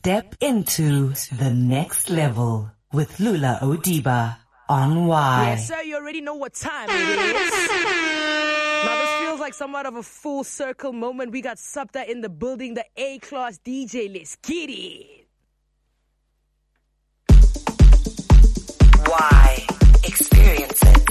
Step into the next level with Lula Odiba on Y. Yes, sir, you already know what time it is. Now, this feels like somewhat of a full circle moment. We got Sapta in the building, the A-class DJ. Let's get it. Y. Experience it.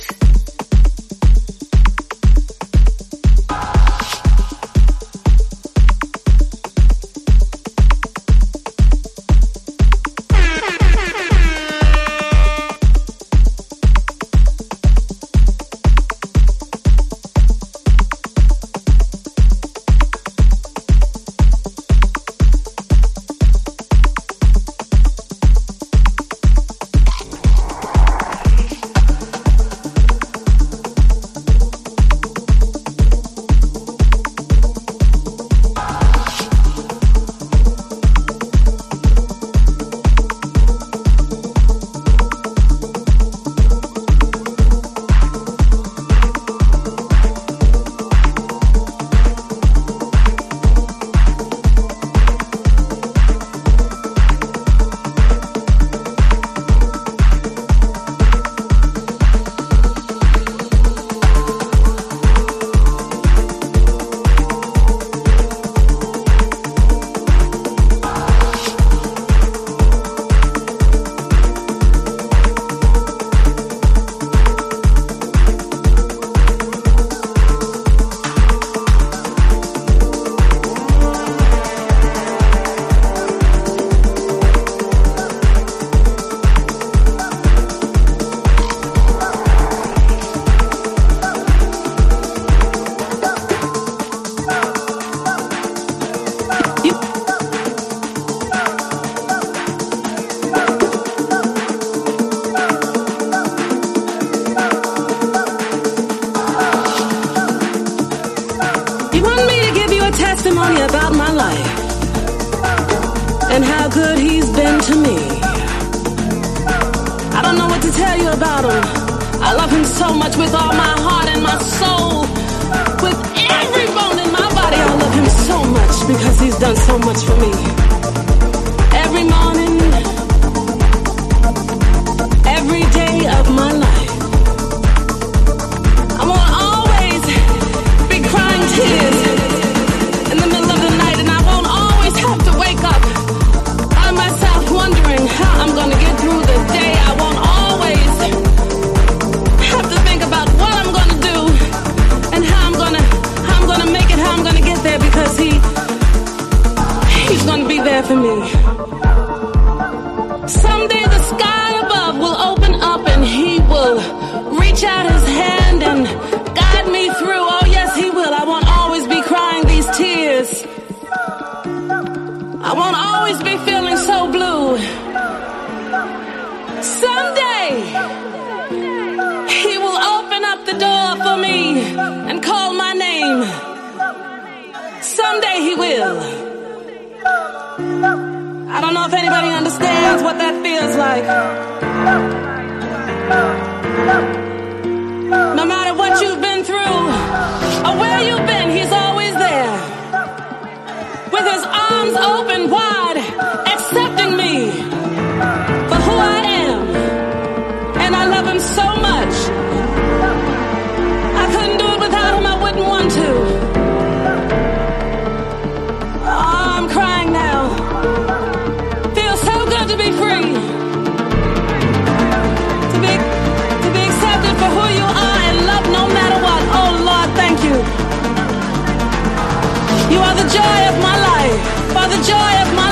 You are the joy of my life, for the joy of my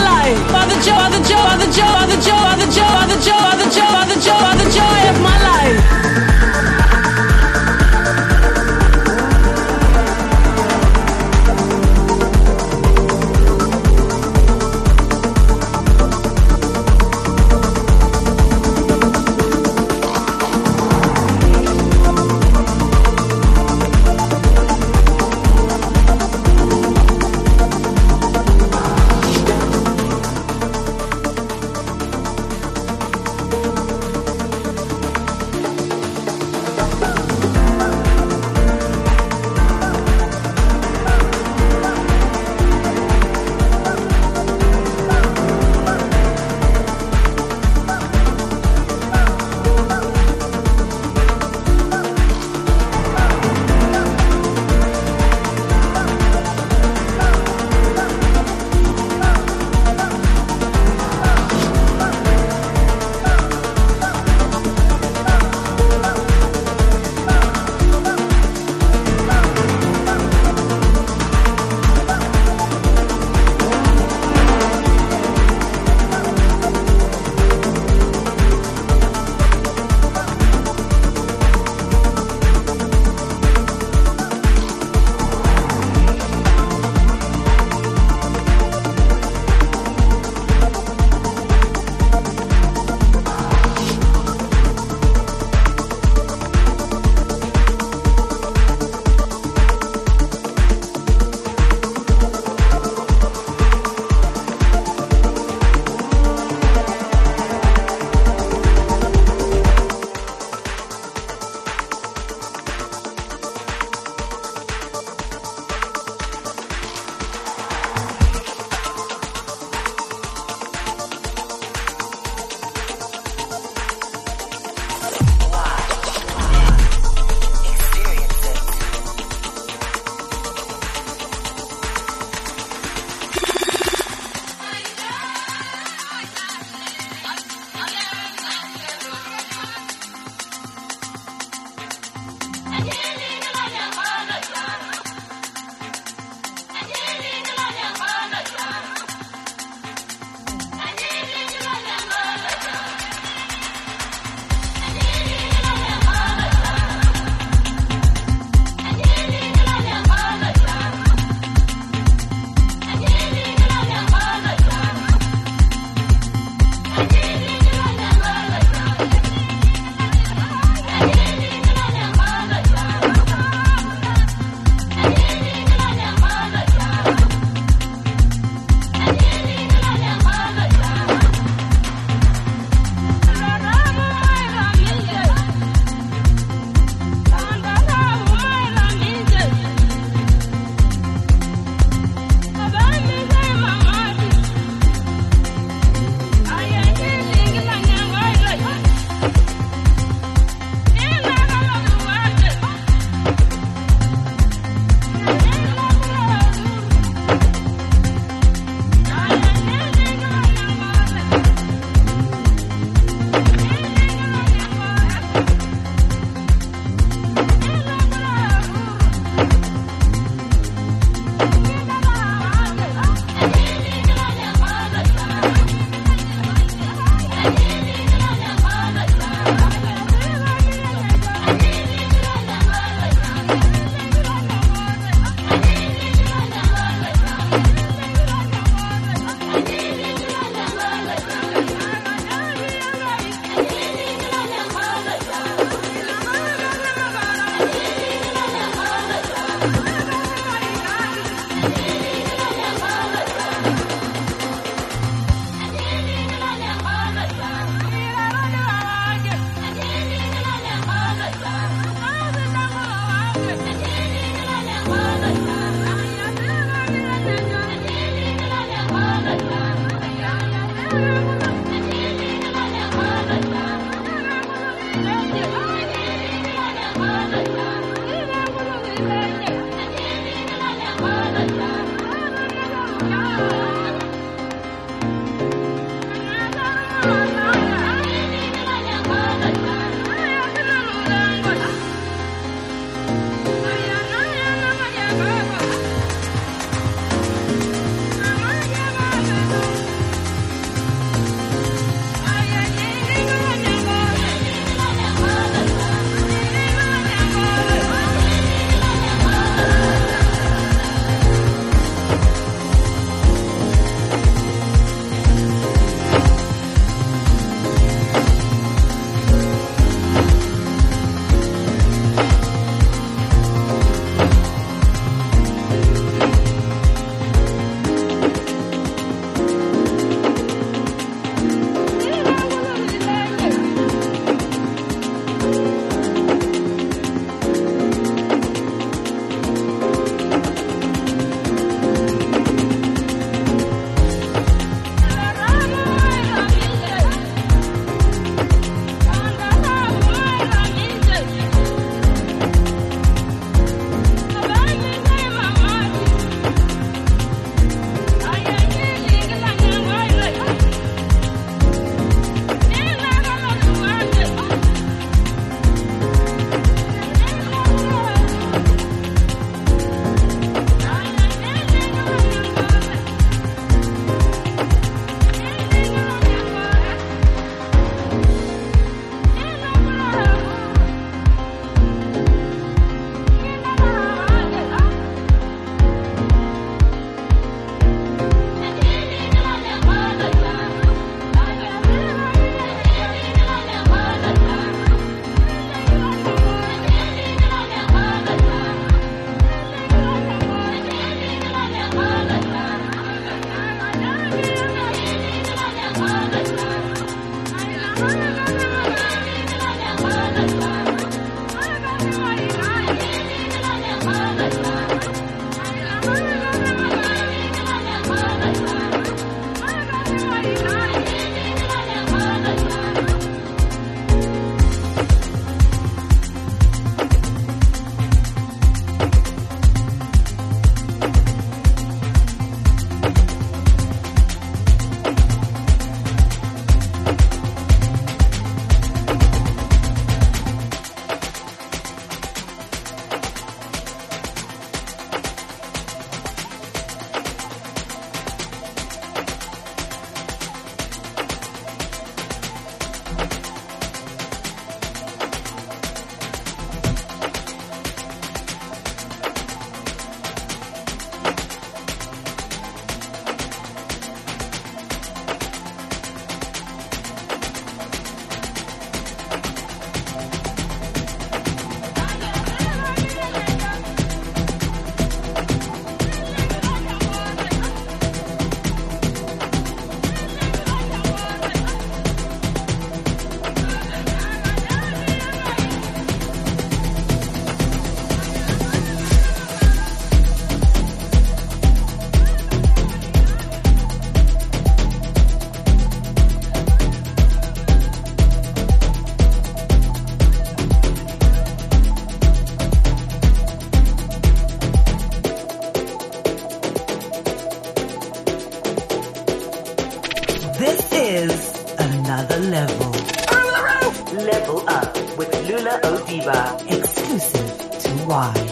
This is another level. Level Up with Lula Odiba. Exclusive to Y.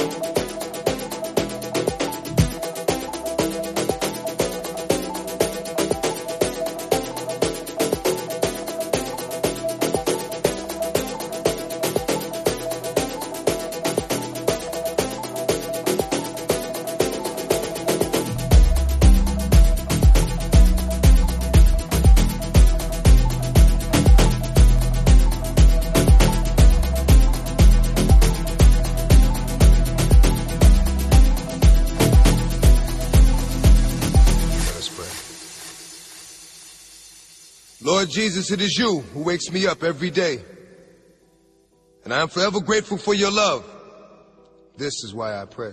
Lord Jesus, it is you who wakes me up every day. And I am forever grateful for your love. This is why I pray.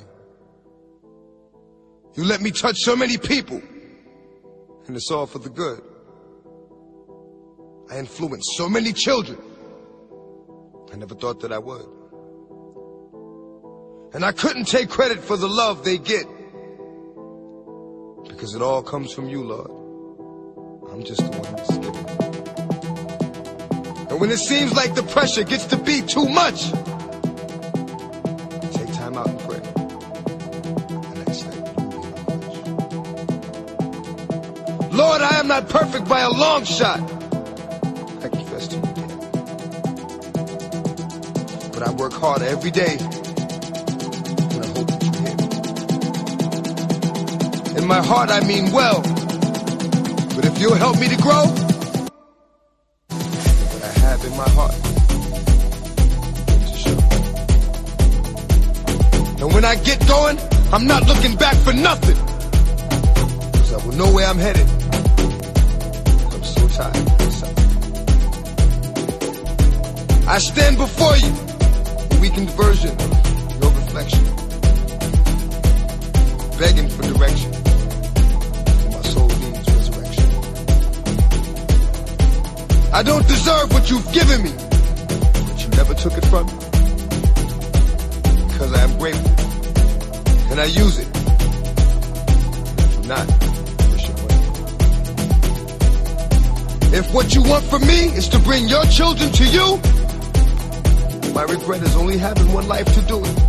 You let me touch so many people, and it's all for the good. I influenced so many children. I never thought that I would. And I couldn't take credit for the love they get, because it all comes from you, Lord. I'm just the one that's giving. And when it seems like the pressure gets to be too much, take time out and pray. And I say, Lord, I am not perfect by a long shot. I confess to you again. But I work hard every day. And I hope that you hear me. In my heart, I mean well. But if you'll help me to grow, what I have in my heart to show. And when I get going, I'm not looking back for nothing, because I will know where I'm headed. I'm so tired of myself. I stand before you, a weakened version of your reflection, begging for direction. I don't deserve what you've given me, but you never took it from me, because I am grateful, and I use it. If not, wish it away. If what you want from me is to bring your children to you, my regret is only having one life to do it.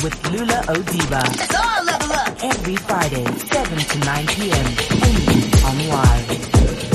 with Lula Odiba. Let's all level up. Every Friday, 7 to 9 p.m. Only on Live.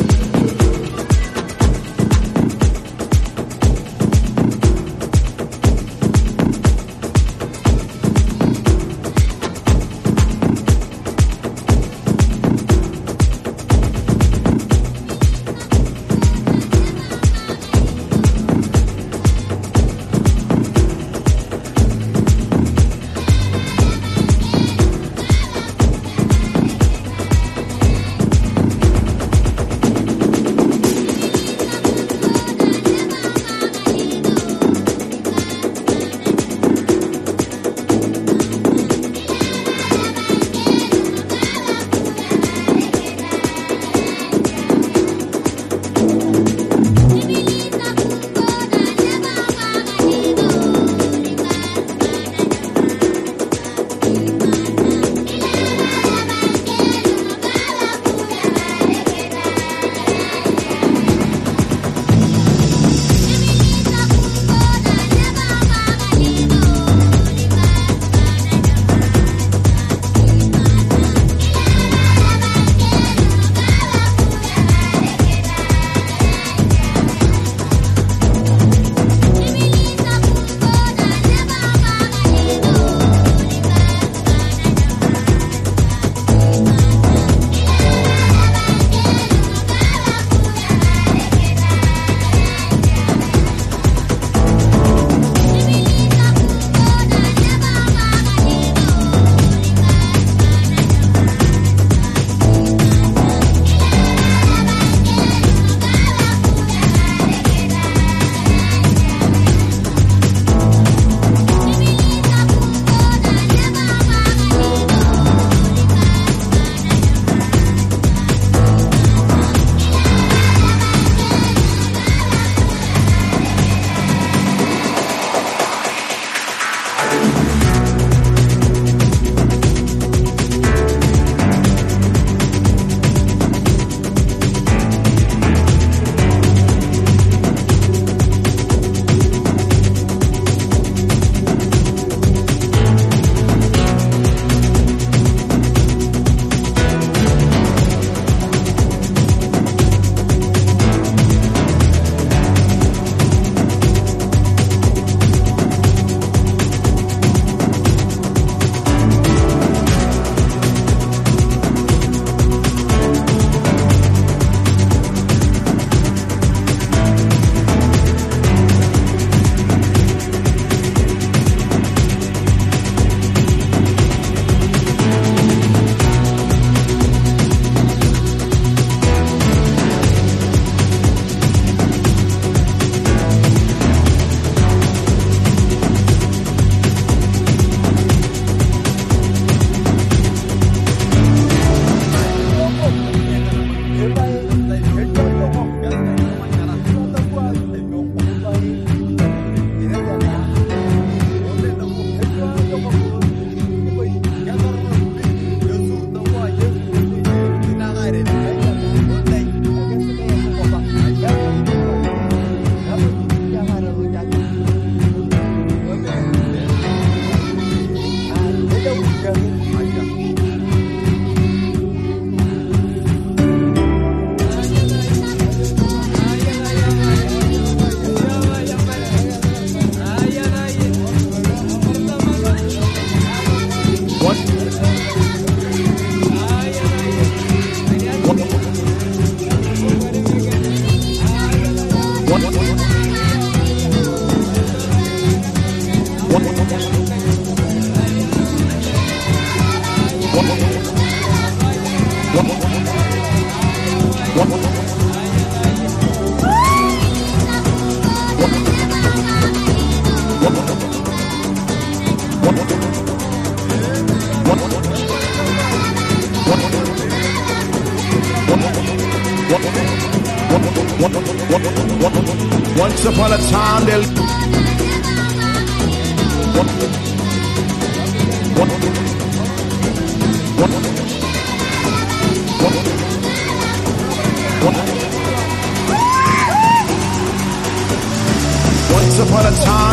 Once upon a time,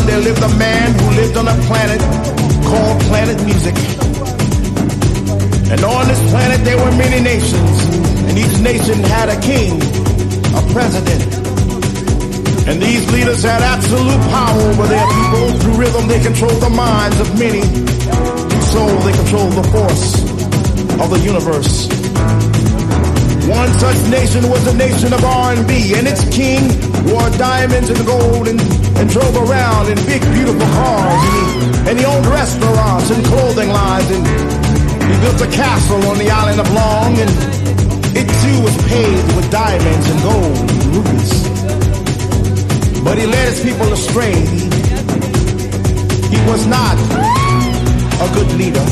there lived a man who lived on a planet called Planet Music. And on this planet there were many nations, and each nation had a king, a president. And these leaders had absolute power over their people. Through rhythm they controlled the minds of many. Through soul they controlled the force of the universe. One such nation was the nation of R&B, and its king wore diamonds and gold and drove around in big beautiful cars, and he owned restaurants and clothing lines, and he built a castle on the island of Long, and it too was paved with diamonds and gold and rubies. But he led his people astray. He was not a good leader.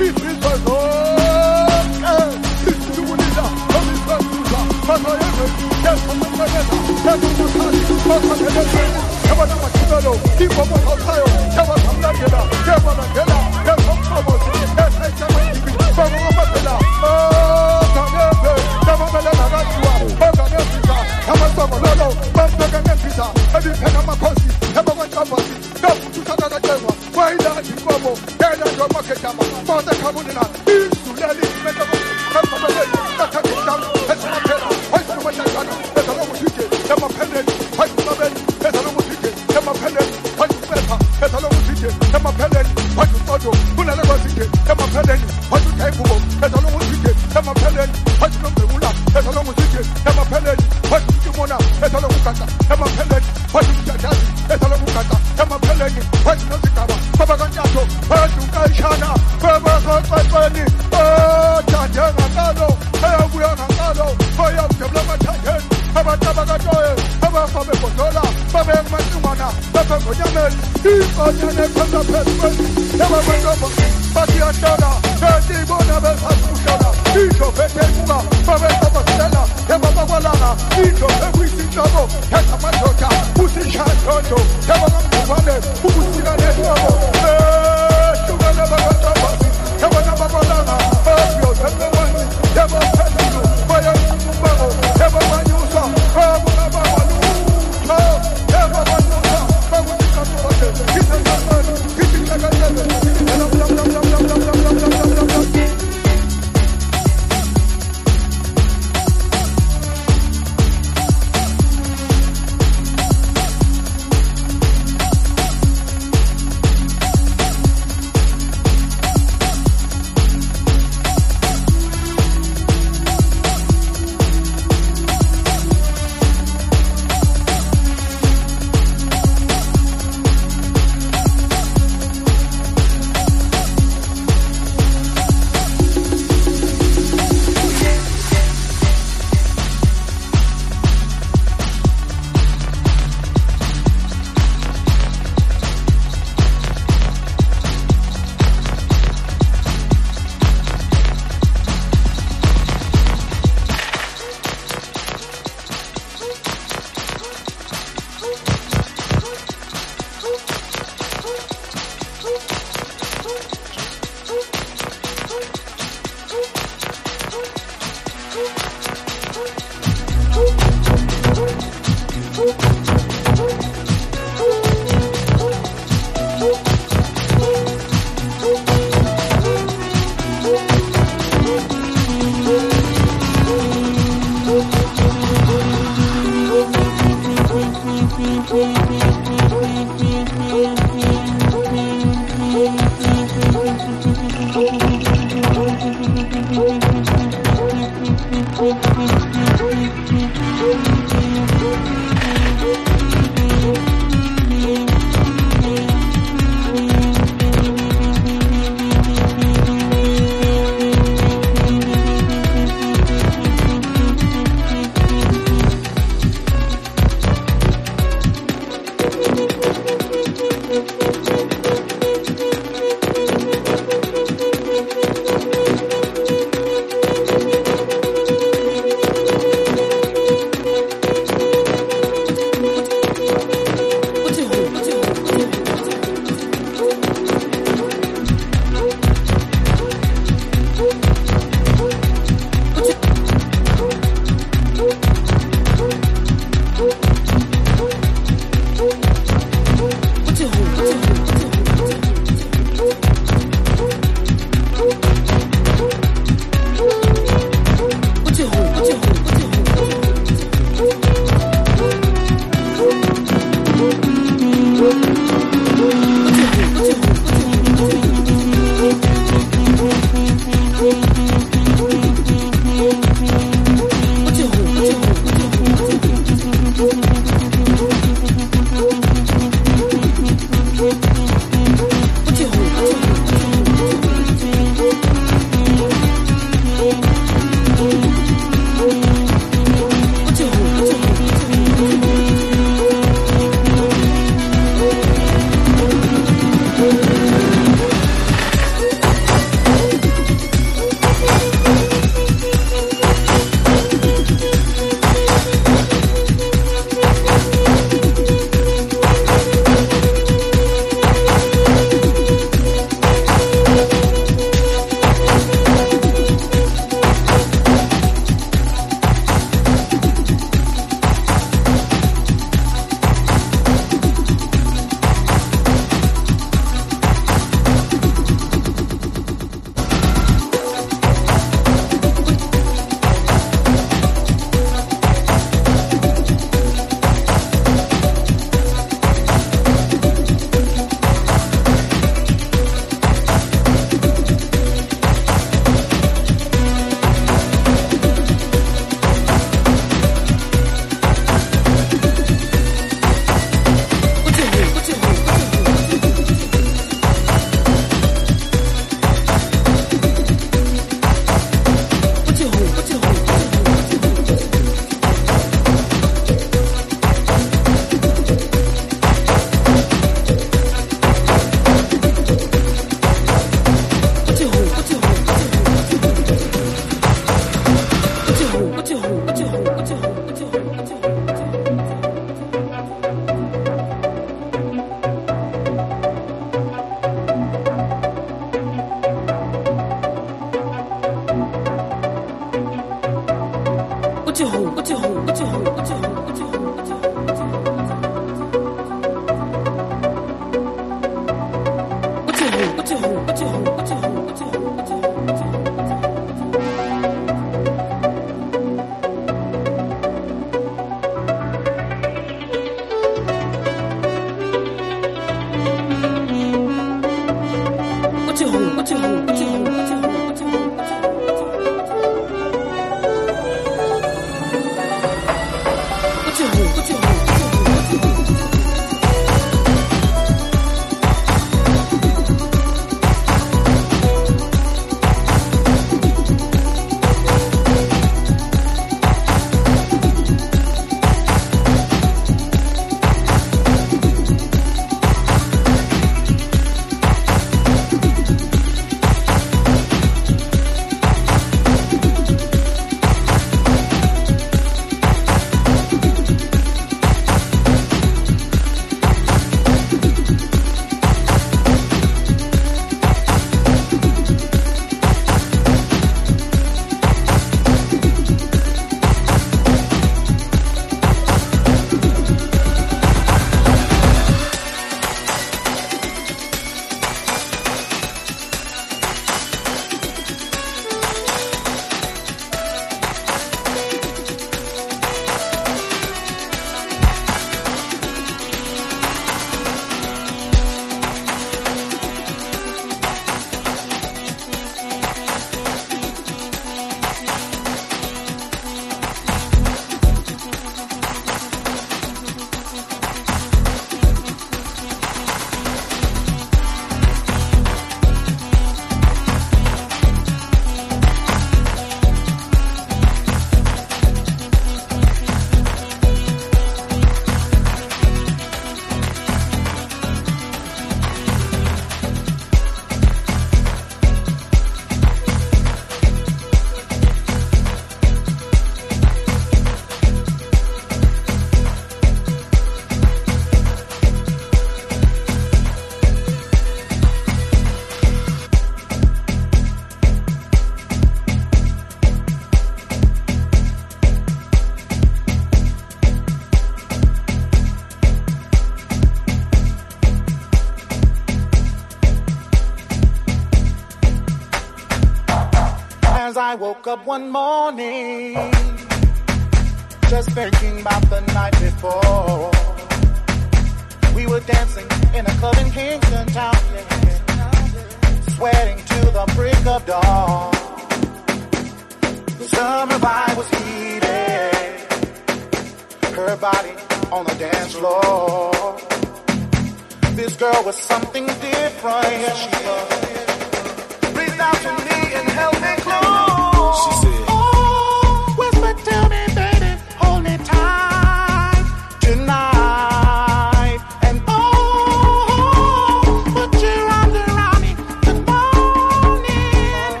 As I woke up one morning, just thinking about the night before, we were dancing in a club in Kingston Town, sweating to the break of dawn. The summer vibe was heated, her body on the dance floor. This girl was something different. Yeah, she was. Reached out to me and held me close. She said, oh, whisper to me, baby, hold me tight tonight. And oh, put your arms around me. Good morning.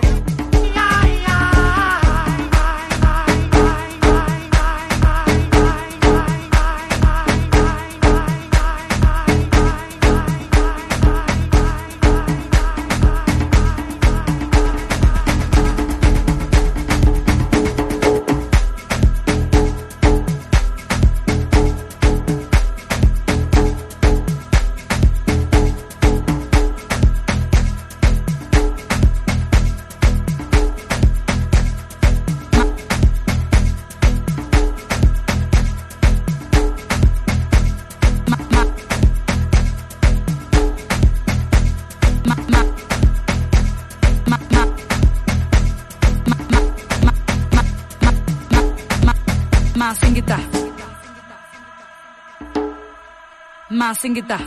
Masingita.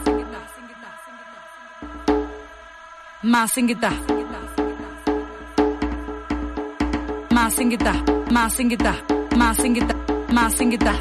Masingita. Masingita. Masingita. Masingita. Masingita.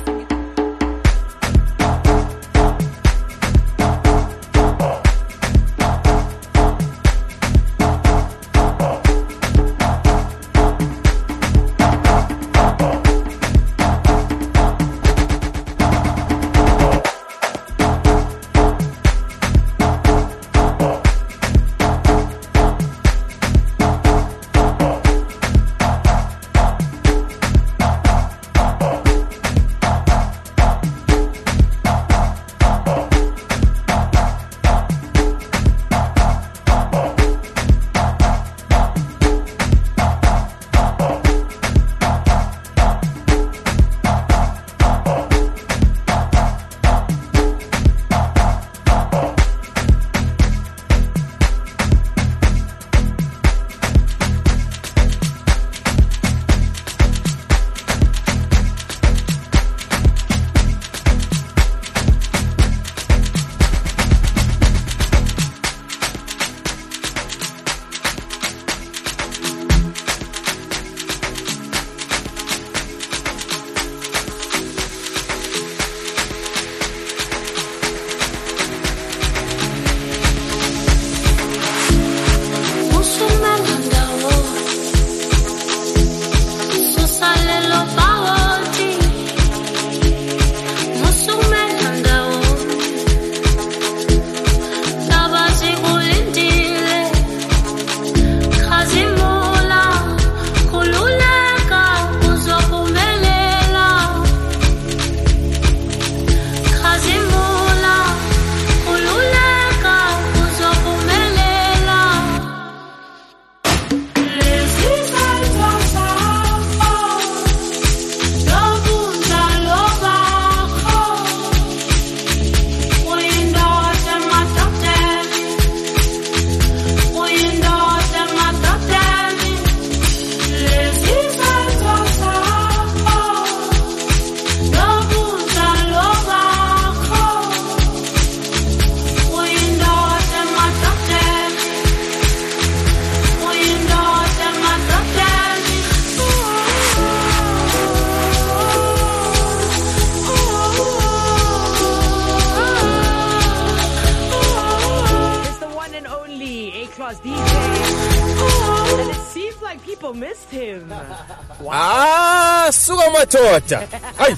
Suka madoda. Hayi.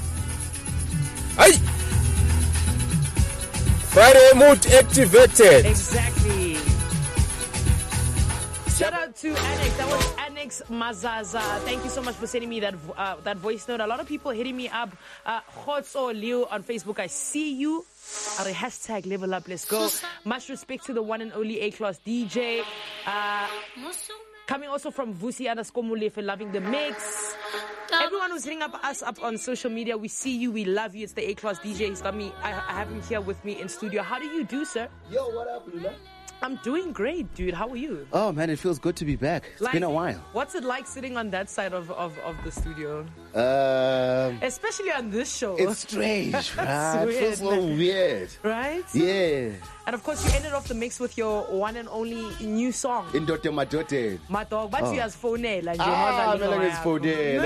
Hayi. Friday mood activated. Exactly. Shout out to Annex. That was Annex Mazaza. Thank you so much for sending me that voice note. A lot of people hitting me up. Khotso Liu on Facebook. I see you. Hashtag level up. Let's go. Much respect to the one and only A-Class DJ. Coming also from Vusi_Mulefe, loving the mix. Everyone who's hitting us up on social media, we see you, we love you. It's the A-Class DJ. He's got me. I have him here with me in studio. How do you do, sir? Yo, what up, Lula? I'm doing great, dude. How are you? Oh, man, it feels good to be back. It's been a while. What's it like sitting on that side of the studio? Especially on this show. It's strange, right? It feels so weird. Right? Yeah. And of course, you ended off the mix with your one and only new song. Indote Madote. My dog, but you has phone like it's phone.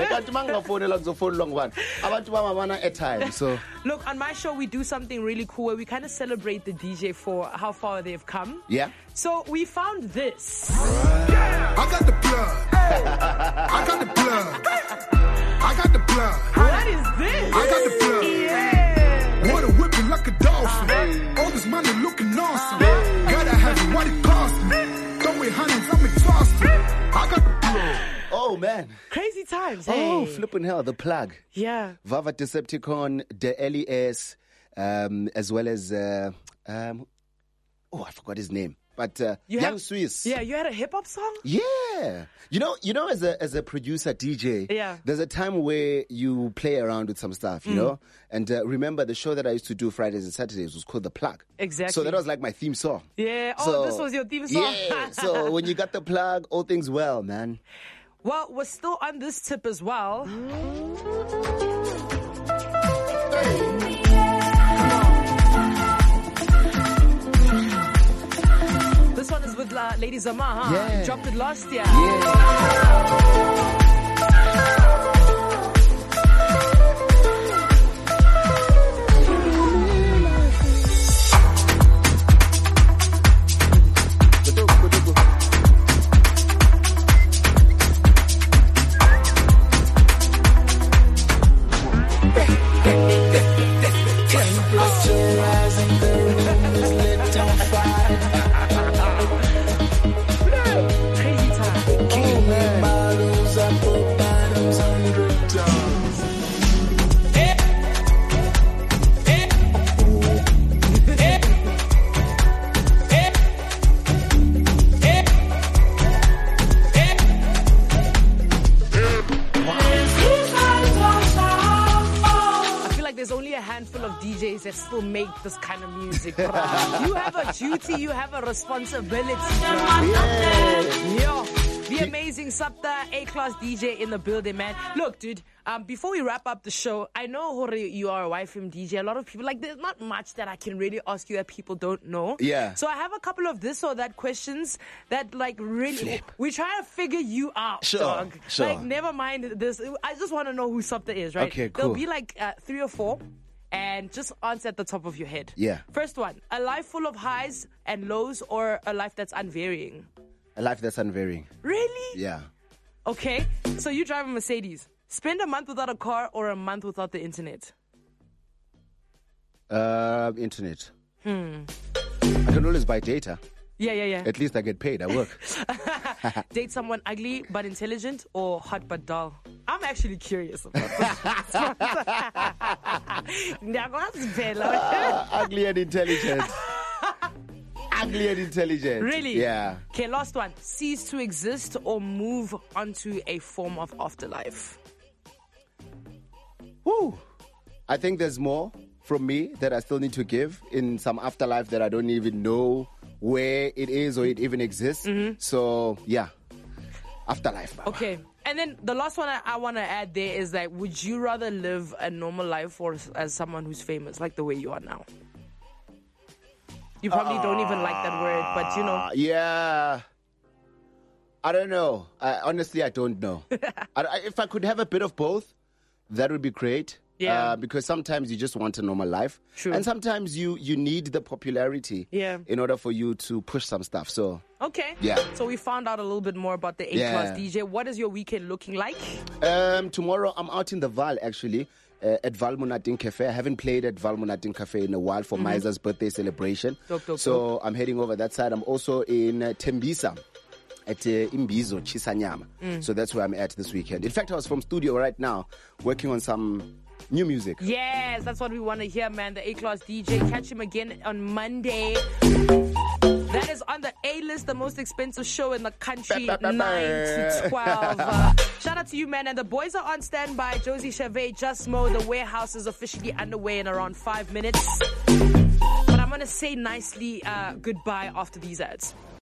So look, on my show we do something really cool where we kind of celebrate the DJ for how far they've come. Yeah. So we found this. I got the plug. I got the plug. I got the plug. What is this? I got the plug. Yeah. Water whipping like a dolphin. All this money looking awesome. Gotta have it, what it cost me. Throw it hundreds, I'm exhausted. I got the plug. Oh, man. Crazy times. Oh, hey. flipping hell, the plug. Yeah. Vava Decepticon, the LES, as well as, I forgot his name. But Young Swiss. Yeah, you had a hip hop song? Yeah. You know, as a producer, DJ, yeah, there's a time where you play around with some stuff, you know? And remember, the show that I used to do Fridays and Saturdays was called The Plug. Exactly. So that was like my theme song. Yeah. So, this was your theme song. Yeah. So when you got The Plug, all things well, man. Well, we're still on this tip as well. This one is with Lady Zama, huh? Yeah. You dropped it last year. Yeah. That still make this kind of music, bro. You have a duty, you have a responsibility, bro. Yeah. Yo, the amazing Sapta A-Class DJ in the building, man. Look, dude, before we wrap up the show, I know Hore, you are a YFM DJ. A lot of people, there's not much that I can really ask you that people don't know. Yeah. So I have a couple of this or that questions that, really, we try to figure you out, dog. Sure. Never mind this. I just want to know who Sapta is, right? Okay, cool. There'll be 3 or 4. And just answer at the top of your head. Yeah. First one, a life full of highs and lows or a life that's unvarying? A life that's unvarying. Really? Yeah. Okay. So you drive a Mercedes. Spend a month without a car or a month without the internet? Internet. I can always buy data. Yeah. At least I get paid. I work. Date someone ugly but intelligent or hot but dull? I'm actually curious about that. Ugly and intelligent. Ugly and intelligent. Really? Yeah. Okay, last one. Cease to exist or move onto a form of afterlife? Woo. I think there's more from me that I still need to give in some afterlife that I don't even know where it is or it even exists. So, yeah. Afterlife. Baba. Okay. And then the last one I want to add there is would you rather live a normal life or as someone who's famous, like the way you are now? You probably don't even like that word, but you know. Yeah. I don't know. Honestly, I don't know. If I could have a bit of both, that would be great. Yeah. Because sometimes you just want a normal life. True. And sometimes you need the popularity in order for you to push some stuff. So okay. Yeah. So we found out a little bit more about the A-Class DJ. What is your weekend looking like? Tomorrow I'm out in the Val actually. At Val Munatin Cafe. I haven't played at Val Munatin Cafe in a while for Miza's birthday celebration. So I'm heading over that side. I'm also in Tembisa at Imbizo, Chisanyama. So that's where I'm at this weekend. In fact, I was from studio right now working on some new music. Yes, that's what we want to hear, man. The A-Class DJ. Catch him again on Monday. That is on the A-list, the most expensive show in the country, 9 to 12. Shout out to you, man. And the boys are on standby. Josie Chavez, Just Mo. The warehouse is officially underway in around 5 minutes. But I'm going to say nicely goodbye after these ads.